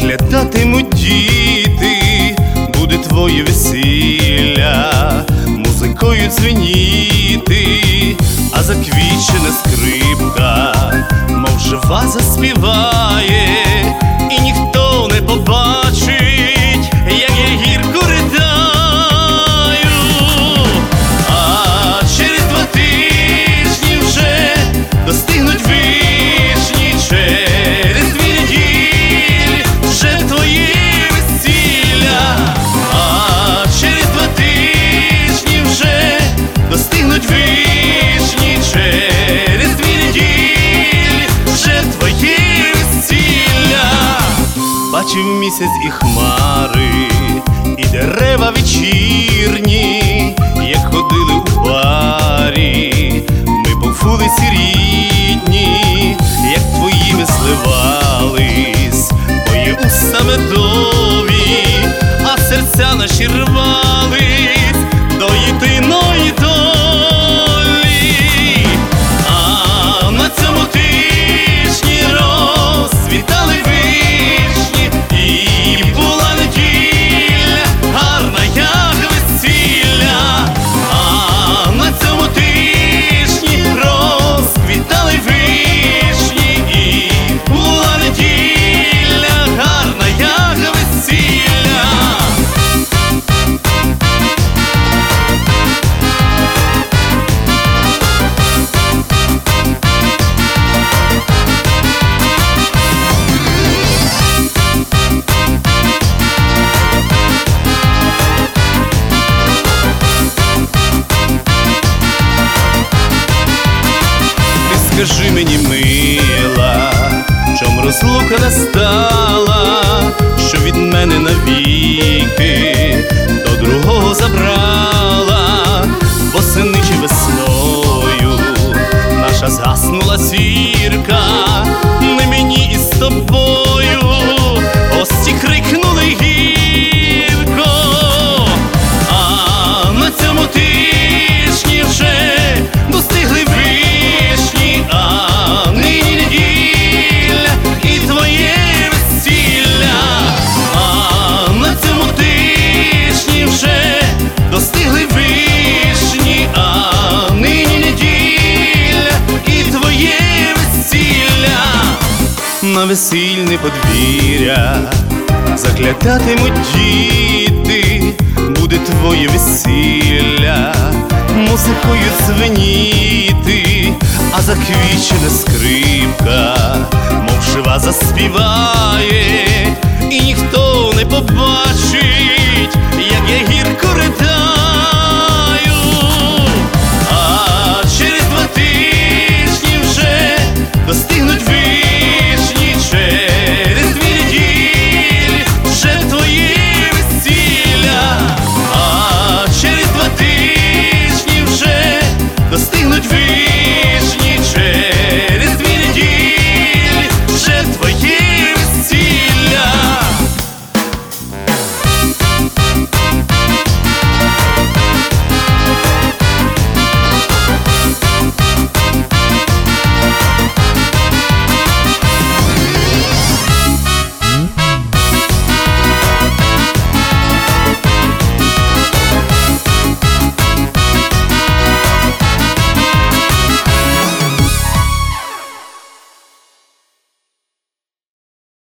заглядатимуть діти, буде твоє весілля, музикою дзвеніти, а заквічена скрипка, мов жива, заспіває, і ніхто не побачить, як я гірко ридаю. А через 2 тижні вже достигнуть вишні, через 2 неділі вже твоє весілля. А через 2 тижні вже достигнуть вишні, через 2 неділі вже твоє весілля. Бачив місяць і хмари, і дерева вечірні, як ходили у парі, ми по вулиці рідні, як твоїми зливались мої уста медові, а серця наші рвались до єдиної долі. А на цьому тижні розцвітали вишні, і була неділя гарна, як весілля. А на цьому тижні розквітали вишні, і була неділя гарна, як весілля. Скажи мені, мила, чом розлука настала, що від мене навіки до другого забрала? Восени чи весною наша згаснула зірка, не мені із тобою гості крикнули гірко. А на цьому тижні вже достигли вишні, а нині неділя і твоє весілля. А на цьому тижні вже достигли вишні, а нині неділя і твоє весілля. На весільне подвір'я заглядатимуть діти, буде твоє весілля, музикою дзвеніти, а заквічена скрипка, мов жива, заспіває, і ніхто не побачить,